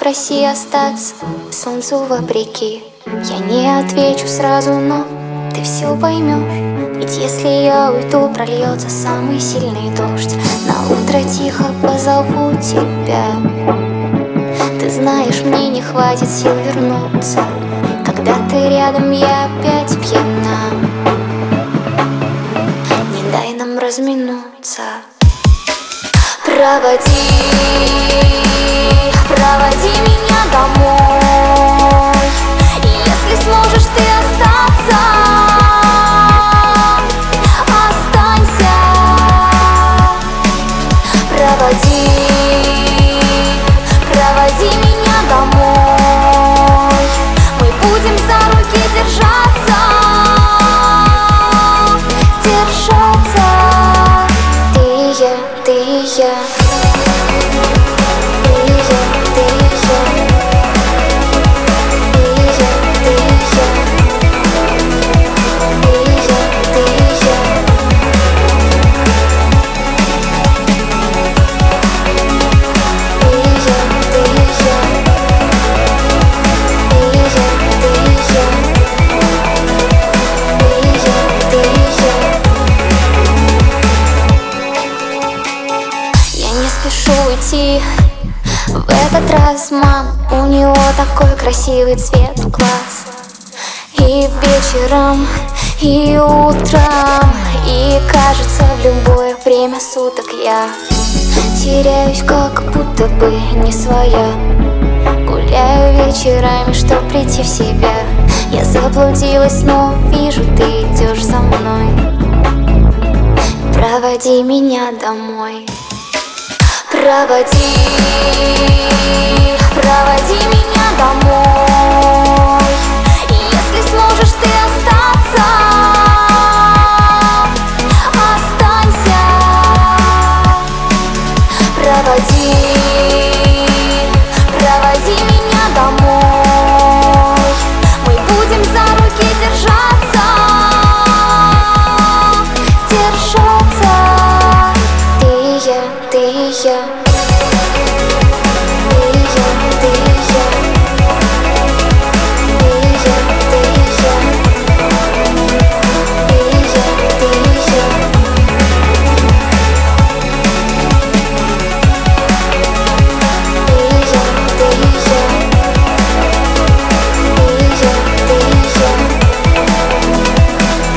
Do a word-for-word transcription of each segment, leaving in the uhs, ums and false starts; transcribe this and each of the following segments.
попроси остаться солнцу вопреки. Я не отвечу сразу, но ты все поймешь. Ведь если я уйду, прольется самый сильный дождь. На утро тихо позову тебя. Ты знаешь, мне не хватит сил вернуться. Когда ты рядом, я опять пьяна. Не дай нам разминуться. Проводи, проводи меня домой. И если сможешь ты остаться, останься. Проводи, проводи меня домой. Мы будем за руки держаться, держаться. Ты и я, ты и я. Спешу уйти в этот раз, мам. У него такой красивый цвет глаз. И вечером, и утром, и кажется, в любое время суток я теряюсь, как будто бы не своя. Гуляю вечерами, чтоб прийти в себя. Я заблудилась, но вижу, ты идешь за мной. Проводи меня домой. Проводи, проводи меня домой. И если сможешь ты остаться, останься. Проводи, проводи меня домой. Мы будем за руки держаться, держаться. Ты и я, ты и я.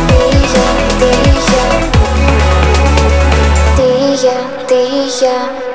Ты и я.